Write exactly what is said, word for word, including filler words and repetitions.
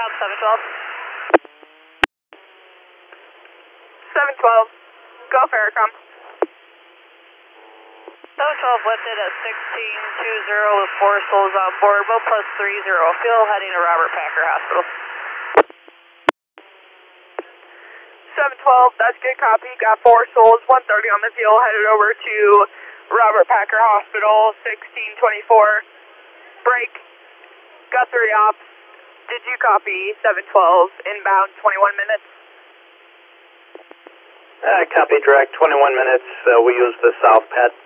Aircom seven twelve. seven twelve, go for Aircom. seven twelve lifted at sixteen two zero with four souls on board, boat plus three zero, fuel heading to Robert Packer Hospital. seven twelve, that's good copy, got four souls, one thirty on the fuel, headed over to Robert Packer Hospital, sixteen twenty-four, break, got three ops, did you copy seven twelve, inbound twenty-one minutes? Uh, copy direct, twenty-one minutes, uh, we use the South Pet